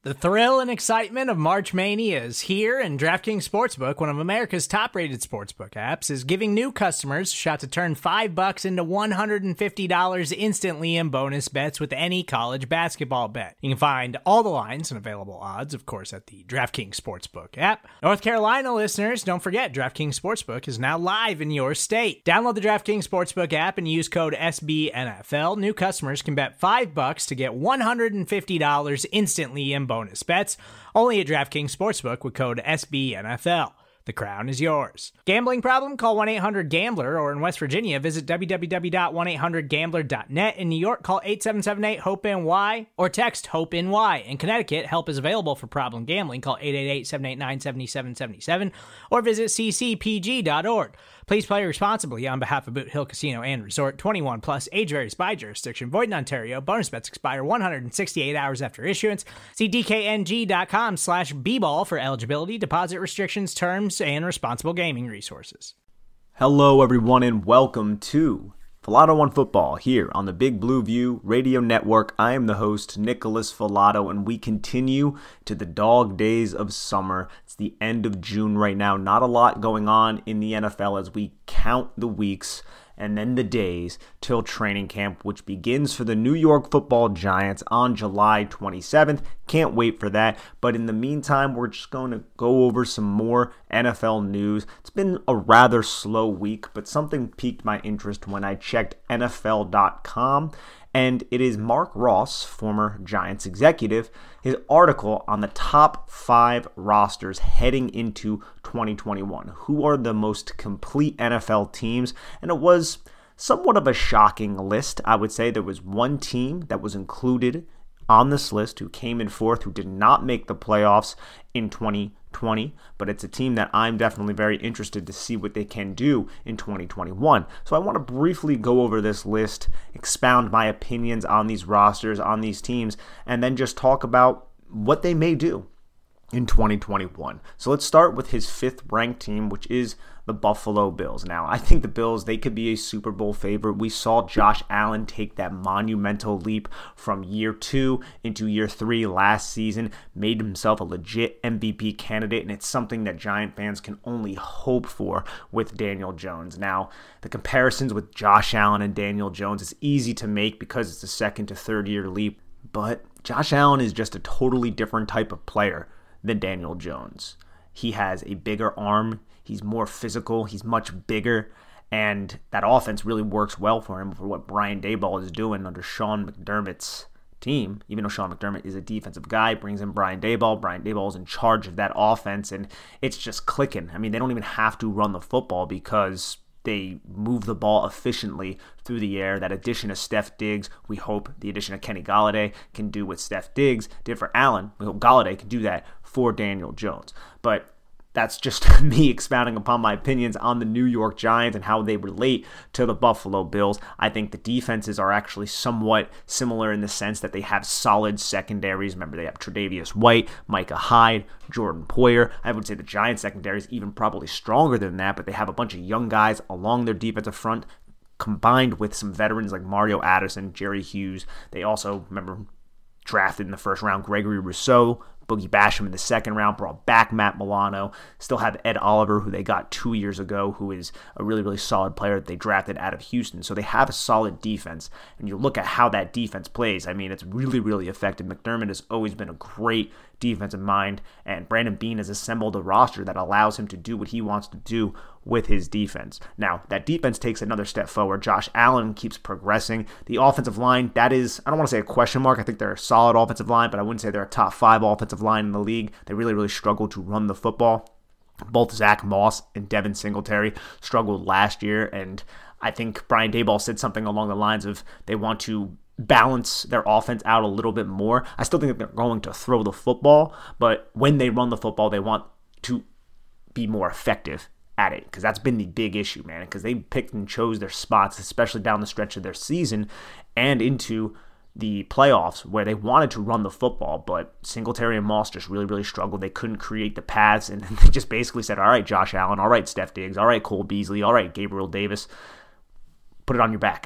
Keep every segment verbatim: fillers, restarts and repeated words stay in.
The thrill and excitement of March Mania is here, and DraftKings Sportsbook, one of America's top-rated sportsbook apps, is giving new customers a shot to turn five bucks into one hundred fifty dollars instantly in bonus bets with any college basketball bet. You can find all the lines and available odds, of course, at the DraftKings Sportsbook app. North Carolina listeners, don't forget, DraftKings Sportsbook is now live in your state. Download the DraftKings Sportsbook app and use code S B N F L. New customers can bet five bucks to get one hundred fifty dollars instantly in bonus bets, only at DraftKings Sportsbook with code S B N F L. The crown is yours. Gambling problem? Call one eight hundred gambler, or in West Virginia, visit w w w dot one eight hundred gambler dot net. In New York, call eight seven seven eight hope N Y or text HOPE-NY. In Connecticut, help is available for problem gambling. Call eight eight eight, seven eight nine, seven seven seven seven or visit c c p g dot org. Please play responsibly on behalf of Boot Hill Casino and Resort. twenty-one plus, age varies by jurisdiction. Void in Ontario. Bonus bets expire one hundred sixty-eight hours after issuance. See d k n g dot com slash b ball for eligibility, deposit restrictions, terms, and responsible gaming resources. Hello, everyone, and welcome to Filato on Football here on the Big Blue View Radio Network. I am the host, Nicholas Filato, and we continue to the dog days of summer. It's the end of June right now. Not a lot going on in the N F L as we count the weeks and then the days till training camp, which begins for the New York Football Giants on July twenty-seventh. Can't wait for that. But in the meantime, we're just going to go over some more N F L news. It's been a rather slow week, but something piqued my interest when I checked N F L dot com. And it is Mark Ross, former Giants executive, his article on the top five rosters heading into twenty twenty-one. Who are the most complete N F L teams? And it was somewhat of a shocking list. I would say there was one team that was included on this list who came in fourth, who did not make the playoffs in twenty twenty, but it's a team that I'm definitely very interested to see what they can do in twenty twenty-one. So I want to briefly go over this list, expound my opinions on these rosters, on these teams, and then just talk about what they may do in twenty twenty-one. So let's start with his fifth ranked team, which is the Buffalo Bills. Now, I think the Bills, they could be a Super Bowl favorite. We saw Josh Allen take that monumental leap from year two into year three last season, made himself a legit M V P candidate, and it's something that Giant fans can only hope for with Daniel Jones. Now, the comparisons with Josh Allen and Daniel Jones is easy to make because it's a second to third year leap, but Josh Allen is just a totally different type of player than Daniel Jones. He has a bigger arm, he's more physical, he's much bigger, and that offense really works well for him for what Brian Daboll is doing under Sean McDermott's team. Even though Sean McDermott is a defensive guy, brings in Brian Daboll. Brian Daboll is in charge of that offense, and it's just clicking. I mean, they don't even have to run the football because they move the ball efficiently through the air. That addition of Steph Diggs, we hope the addition of Kenny Golladay can do what Steph Diggs did for Allen. We hope Golladay can do that for Daniel Jones. But that's just me expounding upon my opinions on the New York Giants and how they relate to the Buffalo Bills. I think the defenses are actually somewhat similar in the sense that they have solid secondaries. Remember, they have Tre'Davious White, Micah Hyde, Jordan Poyer. I would say the Giants secondary is even probably stronger than that, but they have a bunch of young guys along their defensive front combined with some veterans like Mario Addison, Jerry Hughes. They also, remember, drafted in the first round Gregory Rousseau, Boogie Basham in the second round, brought back Matt Milano, still have Ed Oliver, who they got two years ago, who is a really, really solid player that they drafted out of Houston. So they have a solid defense, and you look at how that defense plays, I mean, it's really, really effective. McDermott has always been a great defensive mind, and Brandon Beane has assembled a roster that allows him to do what he wants to do with his defense. Now, that defense takes another step forward. Josh Allen keeps progressing. The offensive line, that is, I don't want to say a question mark. I think they're a solid offensive line, but I wouldn't say they're a top five offensive line in the league. They really, really struggle to run the football. Both Zach Moss and Devin Singletary struggled last year, and I think Brian Daboll said something along the lines of they want to balance their offense out a little bit more. I still think they're going to throw the football, but when they run the football, they want to be more effective at it, because that's been the big issue, man, because they picked and chose their spots, especially down the stretch of their season and into the playoffs where they wanted to run the football, but Singletary and Moss just really, really struggled. They couldn't create the paths, and they just basically said, all right, Josh Allen, all right, Steph Diggs, all right, Cole Beasley, all right, Gabriel Davis, put it on your back.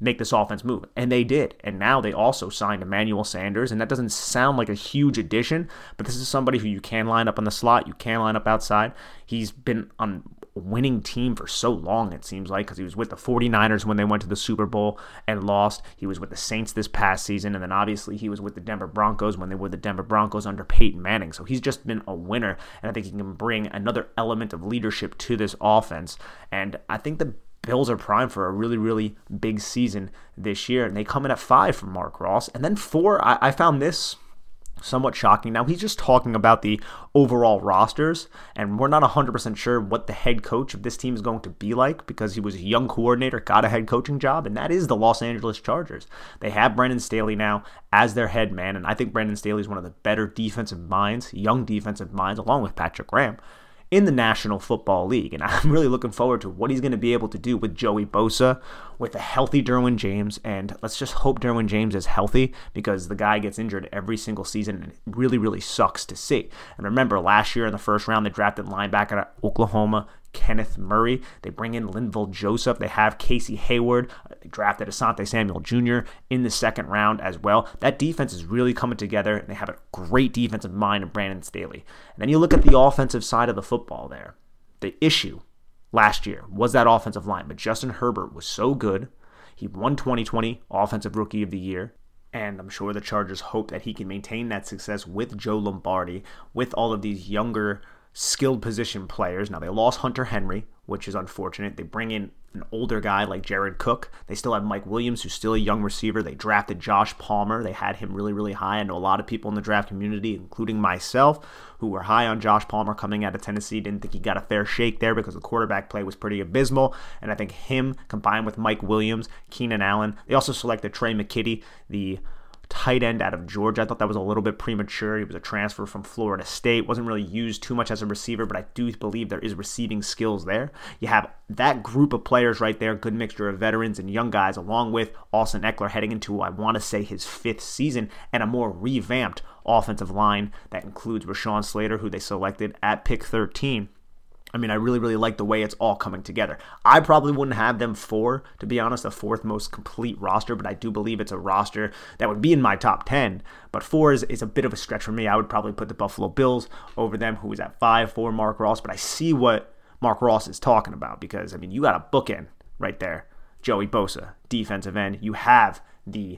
make this offense move. And they did. And now they also signed Emmanuel Sanders, and that doesn't sound like a huge addition, but this is somebody who you can line up on the slot, you can line up outside. He's been on a winning team for so long, it seems like, because he was with the 49ers when they went to the Super Bowl and lost. He was with the Saints this past season, and then obviously he was with the Denver Broncos when they were the Denver Broncos under Peyton Manning. So he's just been a winner, and I think he can bring another element of leadership to this offense. And I think the Bills are primed for a really, really big season this year, and they come in at five from Mark Ross. And then four, I, I found this somewhat shocking. Now, he's just talking about the overall rosters, and we're not one hundred percent sure what the head coach of this team is going to be like, because he was a young coordinator, got a head coaching job, and that is the Los Angeles Chargers. They have Brandon Staley now as their head man, and I think Brandon Staley is one of the better defensive minds, young defensive minds, along with Patrick Graham, in the National Football League. And I'm really looking forward to what he's going to be able to do with Joey Bosa, with a healthy Derwin James. And let's just hope Derwin James is healthy, because the guy gets injured every single season, and it really, really sucks to see. And remember, last year in the first round, they drafted linebacker at Oklahoma, Kenneth Murray. They bring in Linval Joseph. They have Casey Hayward. They drafted Asante Samuel Junior in the second round as well. That defense is really coming together, and they have a great defensive mind of Brandon Staley. And then you look at the offensive side of the football there. The issue last year was that offensive line, but Justin Herbert was so good. He won twenty twenty Offensive Rookie of the Year. And I'm sure the Chargers hope that he can maintain that success with Joe Lombardi, with all of these younger skilled position players. Now, they lost Hunter Henry, which is unfortunate. They bring in an older guy like Jared Cook. They still have Mike Williams, who's still a young receiver. They drafted Josh Palmer. They had him really, really high. I know a lot of people in the draft community, including myself, who were high on Josh Palmer coming out of Tennessee. Didn't think he got a fair shake there because the quarterback play was pretty abysmal. And I think him, combined with Mike Williams, Keenan Allen, they also selected Trey McKitty, the tight end out of Georgia. I thought that was a little bit premature. He was a transfer from Florida State. Wasn't really used too much as a receiver, but I do believe there is receiving skills there. You have that group of players right there, good mixture of veterans and young guys, along with Austin Eckler heading into, I want to say, his fifth season, and a more revamped offensive line that includes Rashawn Slater, who they selected at pick thirteen. I mean, I really, really like the way it's all coming together. I probably wouldn't have them four, to be honest, the fourth most complete roster, but I do believe it's a roster that would be in my top ten. But four is, is a bit of a stretch for me. I would probably put the Buffalo Bills over them, who is at five for Mark Ross. But I see what Mark Ross is talking about, because, I mean, you got a bookend right there. Joey Bosa, defensive end. You have the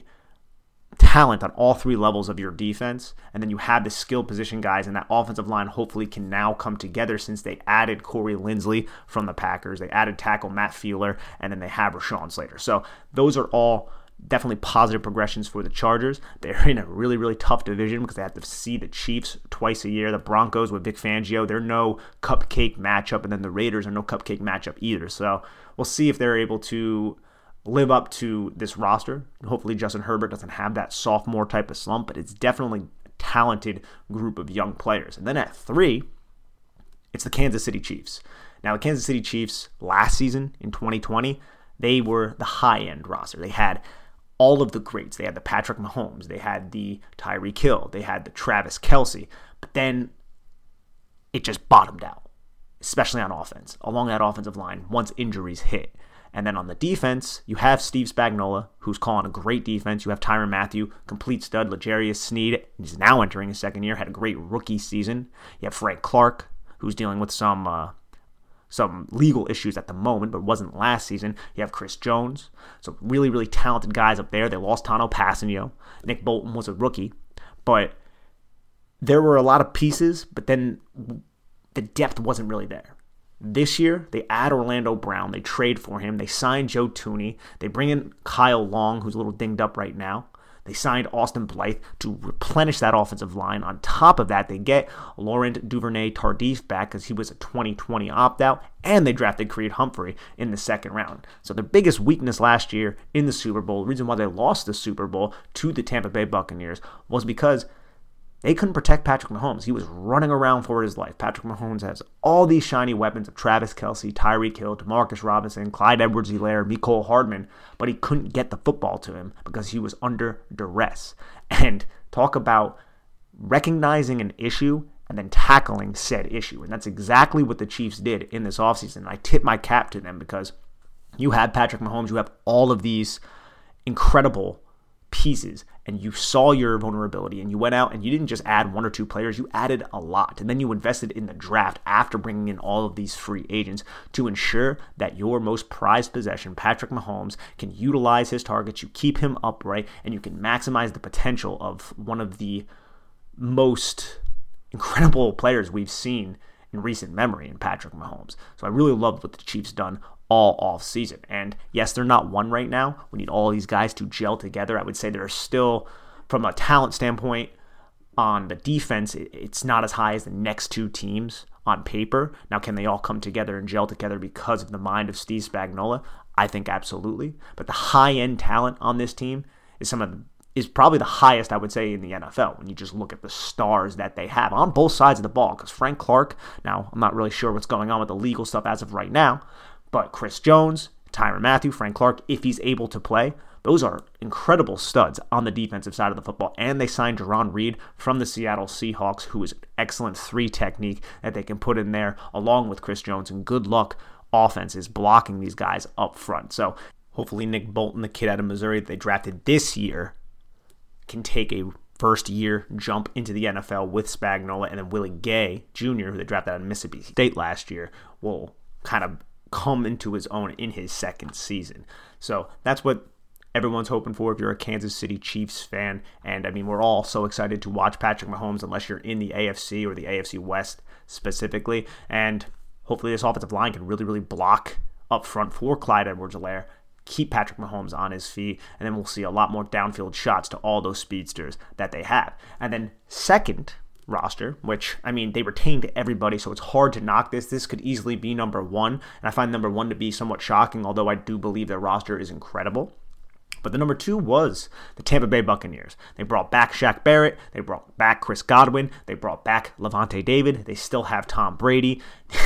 talent on all three levels of your defense, and then you have the skilled position guys, and that offensive line hopefully can now come together since they added Corey Linsley from the Packers. They added tackle Matt Fielder, and then they have Rashawn Slater. So those are all definitely positive progressions for the Chargers. They're in a really, really tough division because they have to see the Chiefs twice a year. The Broncos with Vic Fangio, they're no cupcake matchup, and then the Raiders are no cupcake matchup either. So we'll see if they're able to live up to this roster. Hopefully Justin Herbert doesn't have that sophomore type of slump, but it's definitely a talented group of young players. And then at three, it's the Kansas City Chiefs. Now, the Kansas City Chiefs last season in twenty twenty, they were the high-end roster. They had all of the greats. They had the Patrick Mahomes. They had the Tyreek Hill. They had the Travis Kelce. But then it just bottomed out, especially on offense, along that offensive line once injuries hit. And then on the defense, you have Steve Spagnuolo, who's calling a great defense. You have Tyrann Mathieu, complete stud. L'Jarius Sneed, he's now entering his second year, had a great rookie season. You have Frank Clark, who's dealing with some uh, some legal issues at the moment, but wasn't last season. You have Chris Jones. So really, really talented guys up there. They lost Tano Passanio. Nick Bolton was a rookie. But there were a lot of pieces, but then the depth wasn't really there. This year, they add Orlando Brown. They trade for him. They sign Joe Thuney. They bring in Kyle Long, who's a little dinged up right now. They signed Austin Blythe to replenish that offensive line. On top of that, they get Laurent Duvernay-Tardif back because he was a twenty twenty opt-out, and they drafted Creed Humphrey in the second round. So their biggest weakness last year in the Super Bowl, the reason why they lost the Super Bowl to the Tampa Bay Buccaneers, was because they couldn't protect Patrick Mahomes. He was running around for his life. Patrick Mahomes has all these shiny weapons of Travis Kelce, Tyreek Hill, Demarcus Robinson, Clyde Edwards-Helaire, Mecole Hardman, but he couldn't get the football to him because he was under duress. And talk about recognizing an issue and then tackling said issue. And that's exactly what the Chiefs did in this offseason. I tip my cap to them because you have Patrick Mahomes, you have all of these incredible pieces, and you saw your vulnerability, and you went out and you didn't just add one or two players, you added a lot, and then you invested in the draft after bringing in all of these free agents to ensure that your most prized possession, Patrick Mahomes, can utilize his targets, you keep him upright, and you can maximize the potential of one of the most incredible players we've seen in recent memory in Patrick Mahomes. So I really loved what the Chiefs done all off season. And yes, they're not one right now. We need all these guys to gel together. I would say they're still, from a talent standpoint, on the defense, it's not as high as the next two teams on paper. Now, can they all come together and gel together because of the mind of Steve Spagnuolo? I think absolutely. But the high-end talent on this team is some of the is probably the highest, I would say, in the N F L when you just look at the stars that they have on both sides of the ball. Because Frank Clark, now I'm not really sure what's going on with the legal stuff as of right now, but Chris Jones, Tyrann Mathieu, Frank Clark, if he's able to play, those are incredible studs on the defensive side of the football. And they signed Jarran Reed from the Seattle Seahawks, who is an excellent three technique that they can put in there along with Chris Jones. And good luck offenses blocking these guys up front. So hopefully Nick Bolton, the kid out of Missouri that they drafted this year, can take a first-year jump into the N F L with Spagnuolo, and then Willie Gay Junior, who they drafted out of Mississippi State last year, will kind of come into his own in his second season. So that's what everyone's hoping for if you're a Kansas City Chiefs fan. And, I mean, we're all so excited to watch Patrick Mahomes unless you're in the A F C or the A F C West specifically. And hopefully this offensive line can really, really block up front for Clyde Edwards-Helaire, keep Patrick Mahomes on his feet, and then we'll see a lot more downfield shots to all those speedsters that they have. And then second roster, which, I mean, they retained everybody, so it's hard to knock this. This could easily be number one, and I find number one to be somewhat shocking, although I do believe their roster is incredible. But the number two was the Tampa Bay Buccaneers. They brought back Shaq Barrett. They brought back Chris Godwin. They brought back Levante David. They still have Tom Brady.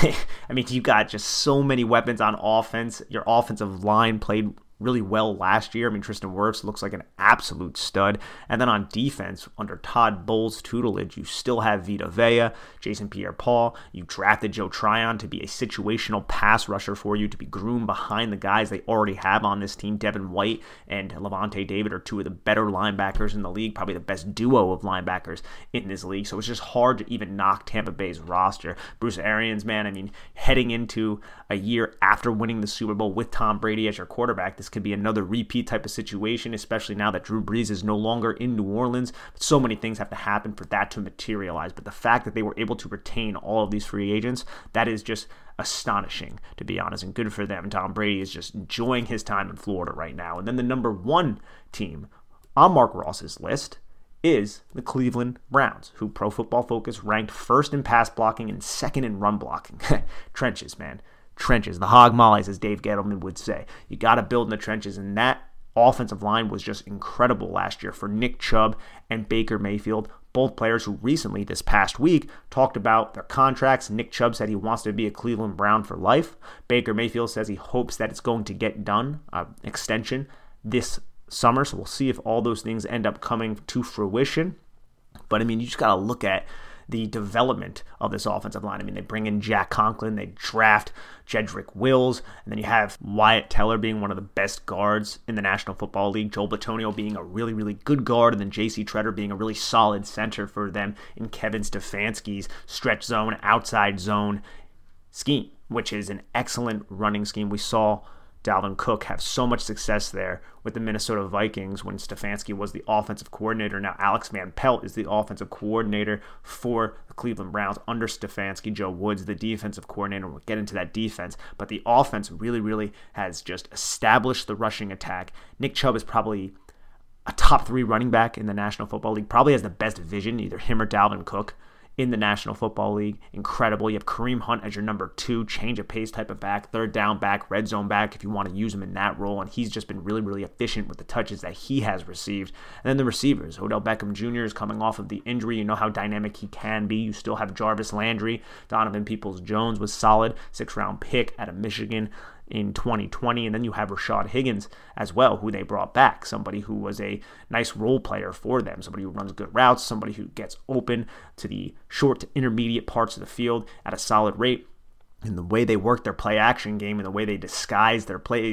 I mean, you got just so many weapons on offense. Your offensive line played really well last year. I mean, Tristan Wirfs looks like an absolute stud. And then on defense, under Todd Bowles' tutelage, you still have Vita Vea, Jason Pierre-Paul. You drafted Joe Tryon to be a situational pass rusher for you, to be groomed behind the guys they already have on this team. Devin White and Levante David are two of the better linebackers in the league, probably the best duo of linebackers in this league. So it's just hard to even knock Tampa Bay's roster. Bruce Arians, man, I mean, heading into a year after winning the Super Bowl with Tom Brady as your quarterback, this could be another repeat type of situation, especially now that Drew Brees is no longer in New Orleans. But so many things have to happen for that to materialize. But the fact that they were able to retain all of these free agents, that is just astonishing, to be honest, and good for them. Tom Brady is just enjoying his time in Florida right now. And then the number one team on Mark Ross's list is the Cleveland Browns, who Pro Football Focus ranked first in pass blocking and second in run blocking. Trenches, man. Trenches, the hog mollies, as Dave Gettleman would say. You got to build in the trenches, and that offensive line was just incredible last year for Nick Chubb and Baker Mayfield, both players who recently, this past week, talked about their contracts. Nick Chubb said he wants to be a Cleveland Brown for life. Baker Mayfield says he hopes that it's going to get done, uh, extension, this summer, so we'll see if all those things end up coming to fruition. But, I mean, you just got to look at the development of this offensive line. I mean, they bring in Jack Conklin, they draft Jedrick Wills, and then you have Wyatt Teller being one of the best guards in the National Football League, Joel Bitonio being a really, really good guard, and then J C Tretter being a really solid center for them in Kevin Stefanski's stretch zone, outside zone scheme, which is an excellent running scheme. We saw Dalvin Cook have so much success there with the Minnesota Vikings when Stefanski was the offensive coordinator. Now Alex Van Pelt is the offensive coordinator for the Cleveland Browns under Stefanski. Joe Woods, the defensive coordinator. We'll get into that defense. But the offense really, really has just established the rushing attack. Nick Chubb is probably a top three running back in the National Football League. Probably has the best vision, either him or Dalvin Cook, in the National Football League. Incredible. You have Kareem Hunt as your number two, change of pace type of back, third down back, red zone back if you want to use him in that role. And he's just been really, really efficient with the touches that he has received. And then the receivers. Odell Beckham Junior is coming off of the injury. You know how dynamic he can be. You still have Jarvis Landry. Donovan Peoples-Jones was solid. Sixth round pick out of Michigan in twenty twenty, and then you have Rashad Higgins as well, who they brought back, somebody who was a nice role player for them, somebody who runs good routes, somebody who gets open to the short to intermediate parts of the field at a solid rate. And the way they work their play action game and the way they disguise their plays,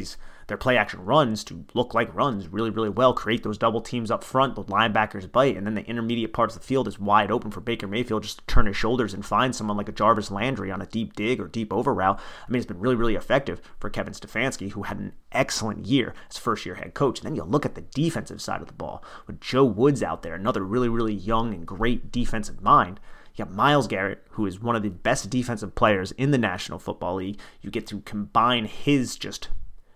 their play action runs to look like runs really, really well, create those double teams up front, the linebackers bite, and then the intermediate parts of the field is wide open for Baker Mayfield just to turn his shoulders and find someone like a Jarvis Landry on a deep dig or deep over route. I mean, it's been really, really effective for Kevin Stefanski, who had an excellent year as first-year head coach. And then you look at the defensive side of the ball with Joe Woods out there, another really, really young and great defensive mind. You got Myles Garrett, who is one of the best defensive players in the National Football League. You get to combine his just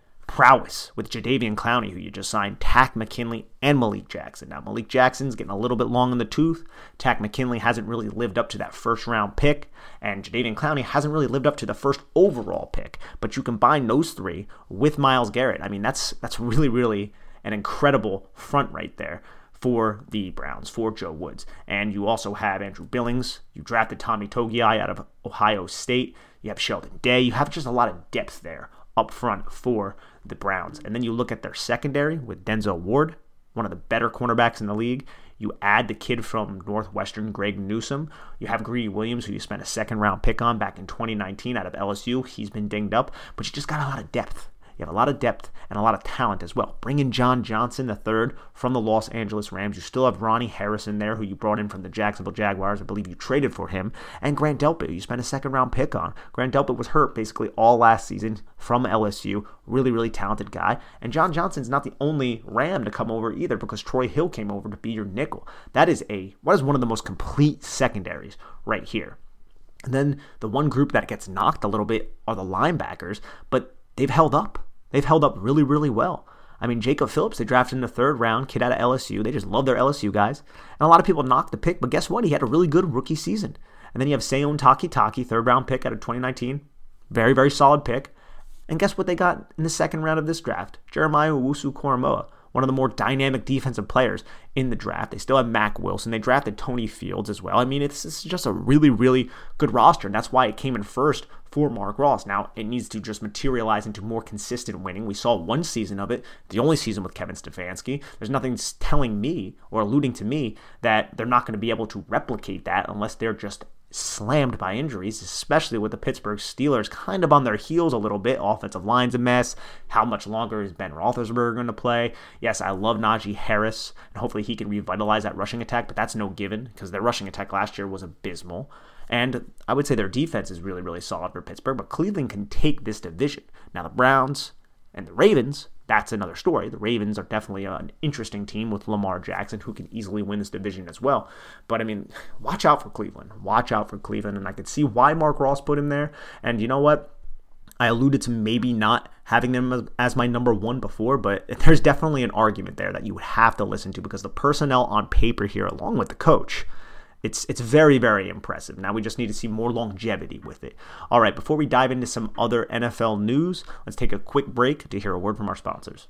prowess with Jadeveon Clowney, who you just signed, Takk McKinley, and Malik Jackson. Now, Malik Jackson's getting a little bit long in the tooth. Takk McKinley hasn't really lived up to that first-round pick, and Jadeveon Clowney hasn't really lived up to the first overall pick. But you combine those three with Myles Garrett. I mean, that's that's really, really an incredible front right there for the Browns, for Joe Woods. And you also have Andrew Billings. You drafted Tommy Togiai out of Ohio State. You have Sheldon Day. You have just a lot of depth there up front for the Browns. And then you look at their secondary with Denzel Ward, one of the better cornerbacks in the league. You add the kid from Northwestern, Greg Newsome. You have Greedy Williams, who you spent a second-round pick on back in twenty nineteen out of L S U. He's been dinged up, but you just got a lot of depth. You have a lot of depth and a lot of talent as well. Bring in John Johnson the third from the Los Angeles Rams. You still have Ronnie Harrison there, who you brought in from the Jacksonville Jaguars. I believe you traded for him. And Grant Delpit, who you spent a second-round pick on. Grant Delpit was hurt basically all last season from L S U. Really, really talented guy. And John Johnson's not the only Ram to come over either, because Troy Hill came over to be your nickel. That is a what is one of the most complete secondaries right here. And then the one group that gets knocked a little bit are the linebackers, but they've held up. They've held up really, really well. I mean, Jacob Phillips, they drafted in the third round, kid out of L S U. They just love their L S U guys. And a lot of people knocked the pick, but guess what? He had a really good rookie season. And then you have Seun Takitaki, third round pick out of twenty nineteen. Very, very solid pick. And guess what they got in the second round of this draft? Jeremiah Owusu-Koramoah, one of the more dynamic defensive players in the draft. They still have Mack Wilson. They drafted Tony Fields as well. I mean, it's, it's just a really, really good roster, and that's why it came in first for Mark Ross. Now, it needs to just materialize into more consistent winning. We saw one season of it, the only season with Kevin Stefanski. There's nothing telling me or alluding to me that they're not going to be able to replicate that unless they're just slammed by injuries, especially with the Pittsburgh Steelers kind of on their heels a little bit. Offensive line's a mess. How much longer is Ben Roethlisberger going to play? Yes, I love Najee Harris, and hopefully he can revitalize that rushing attack, but that's no given because their rushing attack last year was abysmal. And I would say their defense is really, really solid for Pittsburgh, but Cleveland can take this division. Now, the Browns and the Ravens, that's another story. The Ravens are definitely an interesting team with Lamar Jackson, who can easily win this division as well. But, I mean, watch out for Cleveland. Watch out for Cleveland, and I could see why Mark Ross put him there. And you know what? I alluded to maybe not having them as my number one before, but there's definitely an argument there that you would have to listen to because the personnel on paper here, along with the coach, It's it's very, very impressive. Now we just need to see more longevity with it. All right, before we dive into some other N F L news, let's take a quick break to hear a word from our sponsors.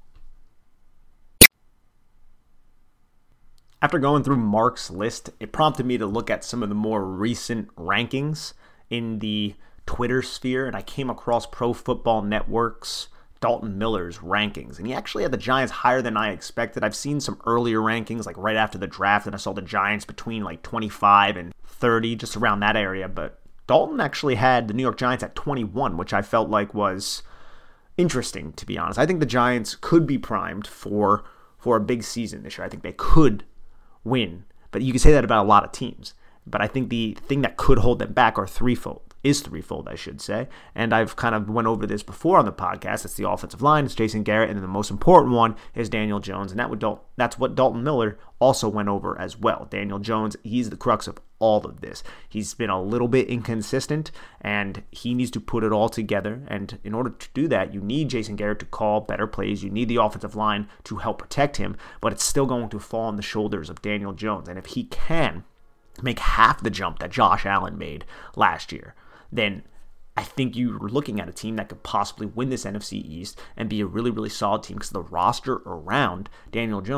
After going through Mark's list, it prompted me to look at some of the more recent rankings in the Twitter sphere, and I came across Pro Football Network's Dalton Miller's rankings, and he actually had the Giants higher than I expected. I've seen some earlier rankings, like right after the draft, and I saw the Giants between like twenty-five and thirty, just around that area, but Dalton actually had the New York Giants at twenty-one, which I felt like was interesting, to be honest. I think the Giants could be primed for, for a big season this year. I think they could win, but you can say that about a lot of teams, but I think the thing that could hold them back are threefold. is threefold, I should say. And I've kind of went over this before on the podcast. It's the offensive line, it's Jason Garrett, and then the most important one is Daniel Jones. And that would Dal- that's what Dalton Miller also went over as well. Daniel Jones, he's the crux of all of this. He's been a little bit inconsistent, and he needs to put it all together. And in order to do that, you need Jason Garrett to call better plays. You need the offensive line to help protect him, but it's still going to fall on the shoulders of Daniel Jones. And if he can make half the jump that Josh Allen made last year, then I think you're looking at a team that could possibly win this N F C East and be a really, really solid team because the roster around Daniel Jones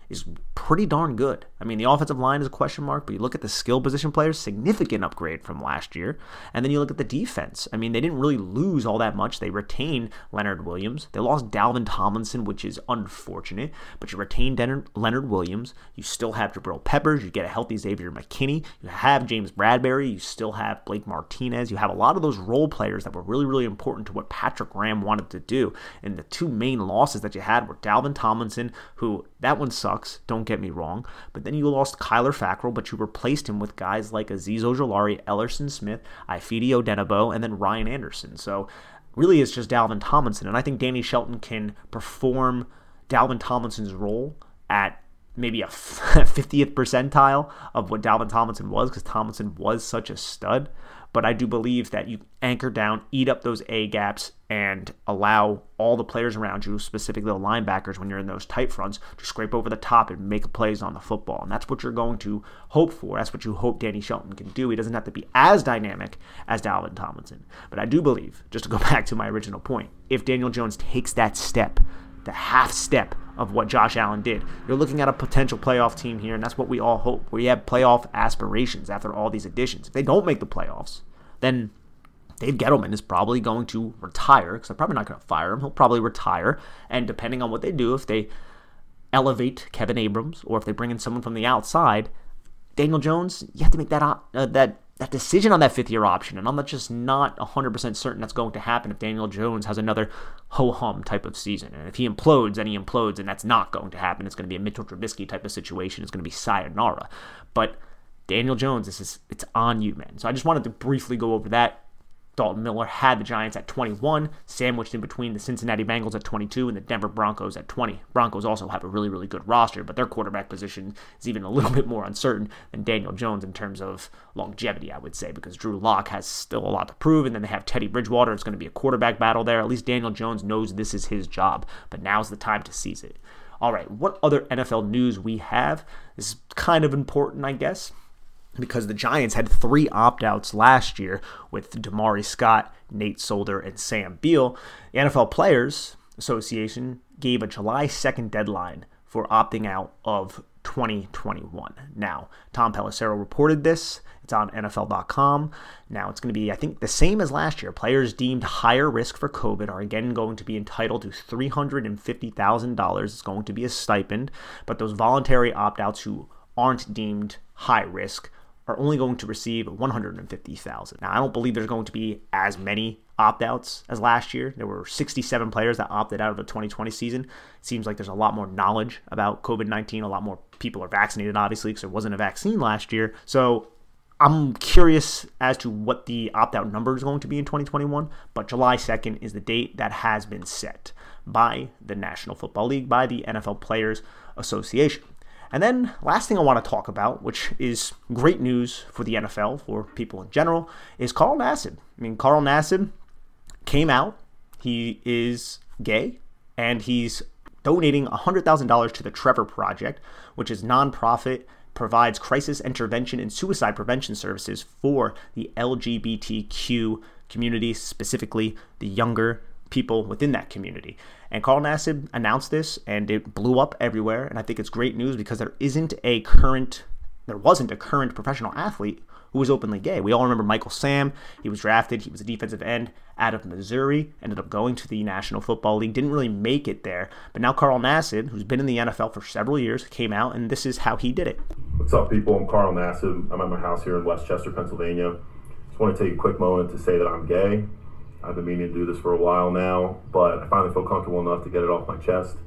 is pretty darn good. I mean, the offensive line is a question mark, but you look at the skill position players, significant upgrade from last year. And then you look at the defense. I mean, they didn't really lose all that much. They retained Leonard Williams. They lost Dalvin Tomlinson, which is unfortunate, but you retained Leonard Williams. You still have Jabril Peppers. You get a healthy Xavier McKinney. You have James Bradbury. You still have Blake Martinez. You have a lot of those role players that were really, really important to what Patrick Graham wanted to do. And the two main losses that you had were Dalvin Tomlinson, who, that one sucks, don't get me wrong, but then you lost Kyler Fackrell, but you replaced him with guys like Azeez Ojulari, Ellerson Smith, Ifeadi Odenigbo, and then Ryan Anderson. So really it's just Dalvin Tomlinson, and I think Danny Shelton can perform Dalvin Tomlinson's role at maybe a fiftieth percentile of what Dalvin Tomlinson was, because Tomlinson was such a stud. But I do believe that you anchor down, eat up those A gaps, and allow all the players around you, specifically the linebackers, when you're in those tight fronts, to scrape over the top and make plays on the football. And that's what you're going to hope for. That's what you hope Danny Shelton can do. He doesn't have to be as dynamic as Dalvin Tomlinson. But I do believe, just to go back to my original point, if Daniel Jones takes that step, the half step of what Josh Allen did, you're looking at a potential playoff team here, and that's what we all hope. We have playoff aspirations after all these additions. If they don't make the playoffs, then Dave Gettleman is probably going to retire, because they're probably not going to fire him. He'll probably retire, and depending on what they do, if they elevate Kevin Abrams or if they bring in someone from the outside, Daniel Jones, you have to make that uh, that that decision on that fifth-year option, and I'm not just not one hundred percent certain that's going to happen if Daniel Jones has another ho-hum type of season. And if he implodes, then he implodes, and that's not going to happen. It's going to be a Mitchell Trubisky type of situation. It's going to be sayonara. But Daniel Jones, this is it's on you, man. So I just wanted to briefly go over that. Dalton Miller had the Giants at twenty-one, sandwiched in between the Cincinnati Bengals at twenty-two and the Denver Broncos at twenty. Broncos also have a really, really good roster, but their quarterback position is even a little bit more uncertain than Daniel Jones in terms of longevity, I would say, because Drew Lock has still a lot to prove, and then they have Teddy Bridgewater. It's going to be a quarterback battle there. At least Daniel Jones knows this is his job, but now's the time to seize it. All right, what other N F L news we have? This is kind of important, I guess, because the Giants had three opt-outs last year with Damari Scott, Nate Solder, and Sam Beal. The N F L Players Association gave a July second deadline for opting out of twenty twenty-one. Now, Tom Pelissero reported this. It's on N F L dot com. Now, it's going to be, I think, the same as last year. Players deemed higher risk for COVID are again going to be entitled to three hundred fifty thousand dollars. It's going to be a stipend, but those voluntary opt-outs who aren't deemed high risk are only going to receive one hundred fifty thousand dollars. Now, I don't believe there's going to be as many opt-outs as last year. There were sixty-seven players that opted out of the twenty twenty season. It seems like there's a lot more knowledge about COVID nineteen. A lot more people are vaccinated, obviously, because there wasn't a vaccine last year. So I'm curious as to what the opt-out number is going to be in twenty twenty-one, but July second is the date that has been set by the National Football League, by the N F L Players Association. And then, last thing I want to talk about, which is great news for the N F L, for people in general, is Carl Nassib. I mean, Carl Nassib came out. He is gay, and he's donating one hundred thousand dollars to the Trevor Project, which is nonprofit, provides crisis intervention and suicide prevention services for the L G B T Q community, specifically the younger people within that community. And Carl Nassib announced this, and it blew up everywhere. And I think it's great news because there isn't a current, there wasn't a current professional athlete who was openly gay. We all remember Michael Sam. He was drafted. He was a defensive end out of Missouri, ended up going to the National Football League, didn't really make it there. But now Carl Nassib, who's been in the N F L for several years, came out, and this is how he did it. What's up, people? I'm Carl Nassib. I'm at my house here in Westchester, Pennsylvania. Just want to take a quick moment to say that I'm gay. I've been meaning to do this for a while now, but I finally feel comfortable enough to get it off my chest.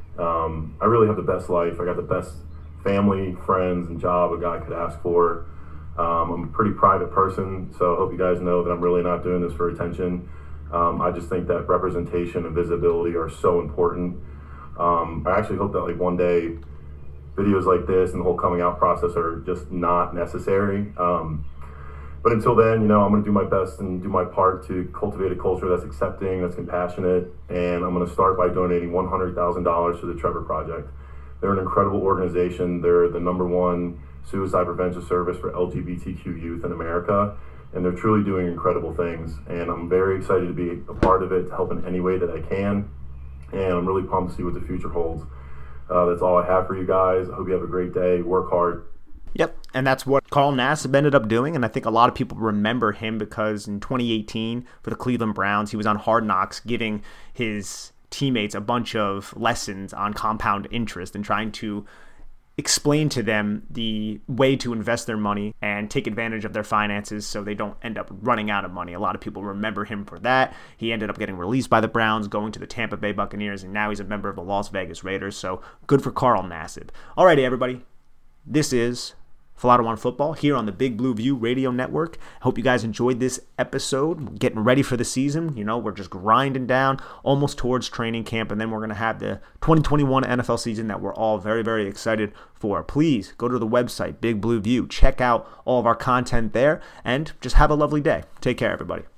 Um, I really have the best life. I got the best family, friends, and job a guy could ask for. Um, I'm a pretty private person, so I hope you guys know that I'm really not doing this for attention. Um, I just think that representation and visibility are so important. Um, I actually hope that like one day videos like this and the whole coming out process are just not necessary. Um, But until then, you know, I'm going to do my best and do my part to cultivate a culture that's accepting, that's compassionate, and I'm going to start by donating one hundred thousand dollars to the Trevor Project. They're an incredible organization. They're the number one suicide prevention service for L G B T Q youth in America, and they're truly doing incredible things. And I'm very excited to be a part of it, to help in any way that I can, and I'm really pumped to see what the future holds. Uh, that's all I have for you guys. I hope you have a great day. Work hard. Yep, and that's what Carl Nassib ended up doing, and I think a lot of people remember him because in twenty eighteen for the Cleveland Browns, he was on Hard Knocks giving his teammates a bunch of lessons on compound interest and trying to explain to them the way to invest their money and take advantage of their finances so they don't end up running out of money. A lot of people remember him for that. He ended up getting released by the Browns, going to the Tampa Bay Buccaneers, and now he's a member of the Las Vegas Raiders, so good for Carl Nassib. Alrighty, everybody. This is Filato on Football here on the Big Blue View Radio Network. I hope you guys enjoyed this episode. We're getting ready for the season. You know, we're just grinding down almost towards training camp, and then we're going to have the twenty twenty-one N F L season that we're all very, very excited for. Please go to the website, Big Blue View. Check out all of our content there, and just have a lovely day. Take care, everybody.